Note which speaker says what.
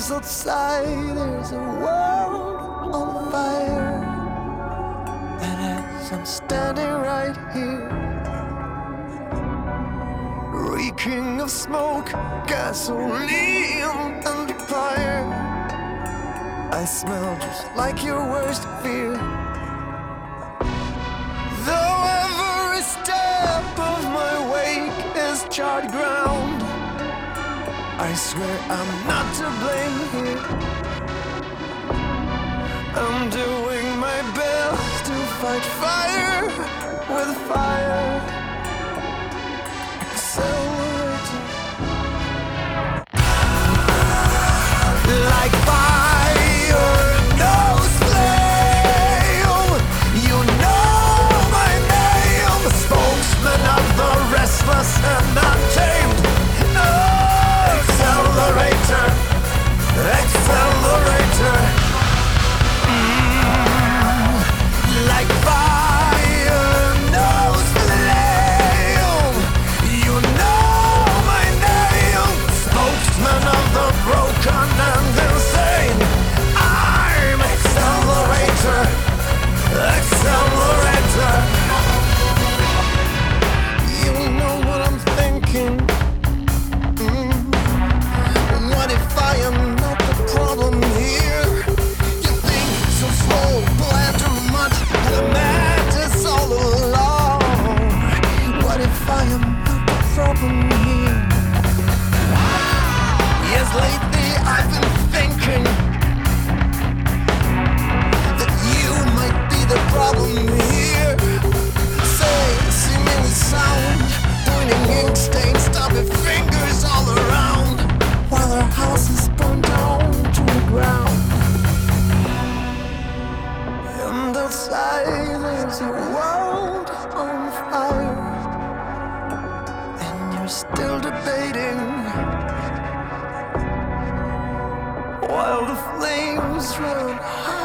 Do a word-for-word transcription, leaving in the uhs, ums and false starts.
Speaker 1: 'Cause outside there's a world on fire, and as I'm standing right here, reeking of smoke, gasoline, and fire, I smell just like your worst fear. Though every step of my wake is charred ground, I swear I'm not to blame here. I'm doing my best to fight fire with fire. Accelerating like fire, no flame. You know my name, spokesman of the restless and untamed. No. Accelerator, accelerator, mm, like fire, no flame. You know my name, spokesman of the broken and insane. I'm accelerator, accelerator. You know what I'm thinking. What if I am not the problem here? You think so slow, plan too much, and the madness all along. What if I am not the problem here? Yes, lately I've been thinking that you might be the problem here. Say, seemingly sound, pointing ink stains, stubby fingers all around, while our house is burned down to the ground. And outside there's a world on fire, and you're still debating, while the flames run high.